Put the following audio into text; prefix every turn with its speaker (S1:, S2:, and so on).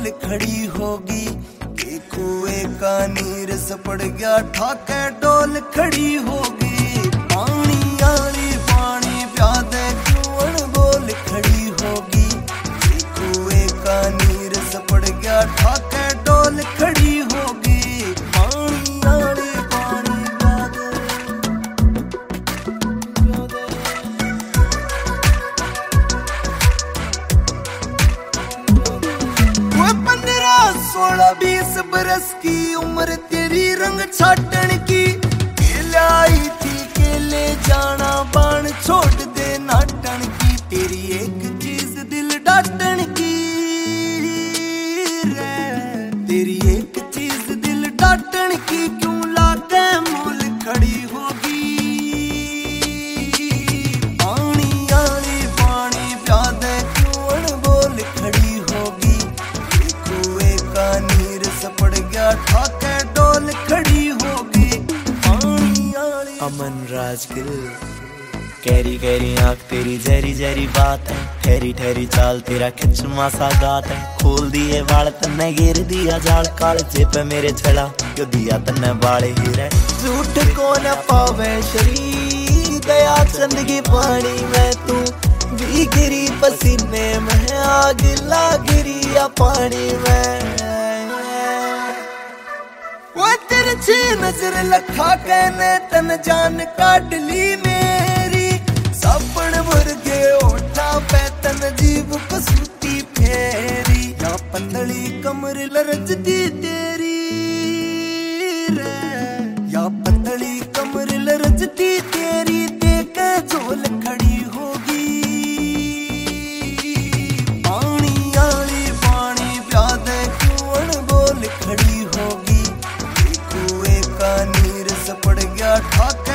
S1: बोल खड़ी होगी। के कुएं का नीर सपड़ गया ठाके डोल खड़ी होगी। पानी आली पानी प्यादे क्यों अनबोल खड़ी होगी। के कुएं का नीर सपड़ गया ठाके डोल खड़ी होगी। पानी आली पानी प्यादे वो 15-16-20 बरस की उम्र तेरी रंग छाटन की। केले आई थी केले जाना बाण छोड़ दे नाटन की। तेरी एक चीज दिल डाटन की रे। तेरी एक चीज दिल डाटन की क्यों लाके मूल खड़ी होगी। पानी आली पानी प्यादे क्यों अनबोल खड़ी होगी। नीर सपड़ गया ठाके डोल खड़ी होगी। पानी आली
S2: अमन राजगिल कैरी कैरी आँख तेरी जहरी जहरी बात है। ठहरी ठहरी चाल तेरा खिचमा सा गात है। खोल दिए वाल तन्ने गिर दिया जाल। कालजे पे मेरे छड़ा क्यों दिया तन्ने बाड़े ही रह। झूठ को न पावे शरीर दया चंद की पानी में तू भी गिरी पसीने में आग लाग गिरी पानी में।
S1: वो तिरछी नजर लखा कहने तन जान काट ली मेरी। सपन भर के ओठा पे तन जीव कसूती फेरी। या पतली कमर लरजती तेरी रे। या पतली कमर लरजती तेरी देख झोल खड़ी होगी। पानी आली पानी प्यादे क्यों अनबोल खड़ी होगी। नीर सपड़ गया ठाक